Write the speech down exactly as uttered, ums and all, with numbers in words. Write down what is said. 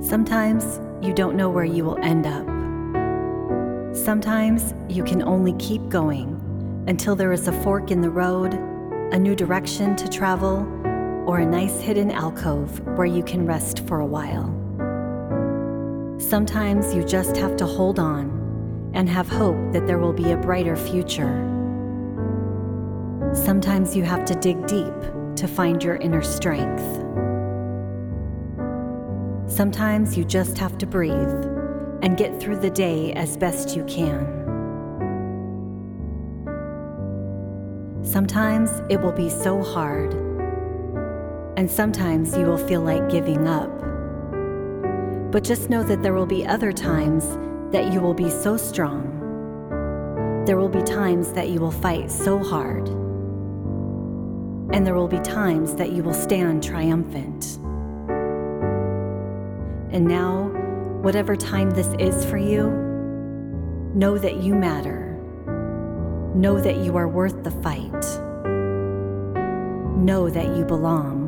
Sometimes you don't know where you will end up. Sometimes you can only keep going until there is a fork in the road, a new direction to travel, or a nice hidden alcove where you can rest for a while. Sometimes you just have to hold on and have hope that there will be a brighter future. Sometimes you have to dig deep to find your inner strength. Sometimes you just have to breathe and get through the day as best you can. Sometimes it will be so hard, and sometimes you will feel like giving up. But just know that there will be other times that you will be so strong. There will be times that you will fight so hard, and there will be times that you will stand triumphant. And now, whatever time this is for you, know that you matter. Know that you are worth the fight. Know that you belong.